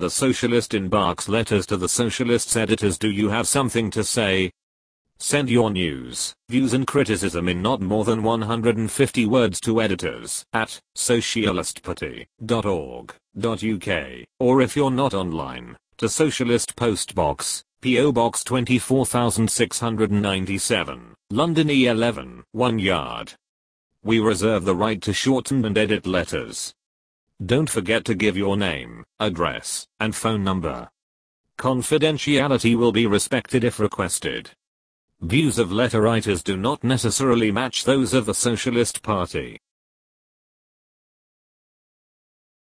The Socialist embarks letters to the Socialists' editors. Do you have something to say? Send your news, views and criticism in not more than 150 words to editors at socialistparty.org.uk, or if you're not online, to Socialist Post Box, P.O. Box 24697, London E11, 1 yard. We reserve the right to shorten and edit letters. Don't forget to give your name, address, and phone number. Confidentiality will be respected if requested. Views of letter writers do not necessarily match those of the Socialist Party.